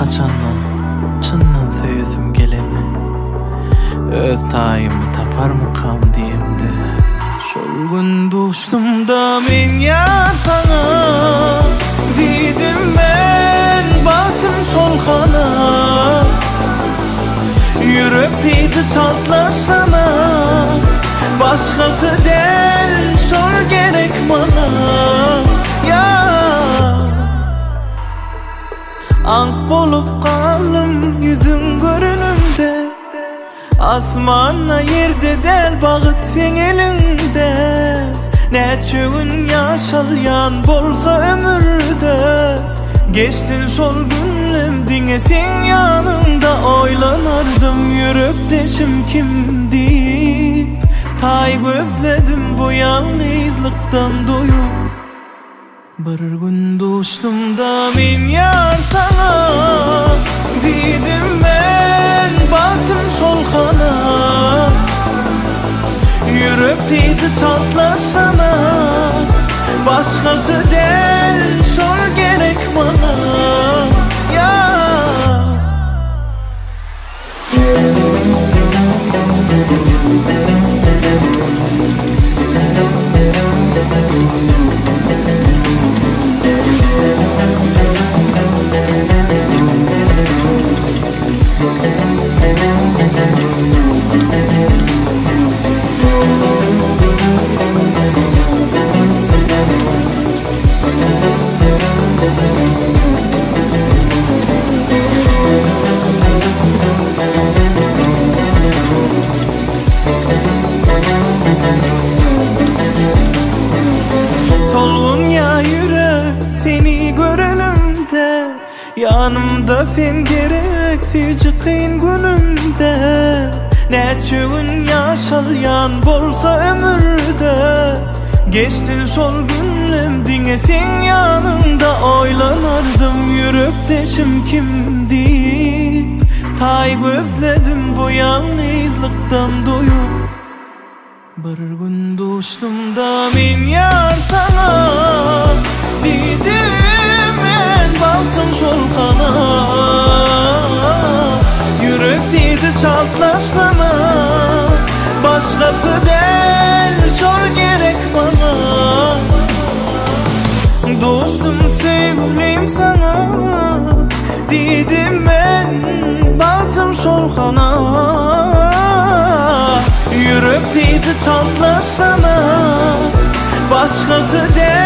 kaçandan çınnan söýesim geleni. Öz taýymy tapar mykam diýemdi. Şol gün duşdumda men ýar sana diýdim men batym solxana. Yürek diýdi çatlaş sana, başgasy del şol gerek bana. Ank bolup kalım yüzün görünümde, asmanla yerde del bagyt sen elinde. Neçe gün yaşalyan bolsa ömürde, geçtin şol günlüm diňe sen yanımda. Oylanardım yürekdeşim kim deyip, tay gözledim bu yalnızlıktan doyup. Bir gün duşdumda men ýar sana diýdim men batym solxana. Yürek diýdi çatlaş sana, başgasy del şol gerek bana. Yanımda sen gereksiz kıyın günümde, neçe gün yaşalyan bolsa ömürde. Geçtin şol günlüm diňe sen yanımda. Oylanardım yürekdeşim kim deyip, tay gözledim bu yalnızlıktan doyup. Bir gün duşdumda men ýar sana diýdim men batym solxana. Yürek diýdi çatlaş sana, başgasy del şol gerek bana. Dostum sevgilim sana diýdim men batym solxana. Yürek diýdi çatlaş sana, başgasy del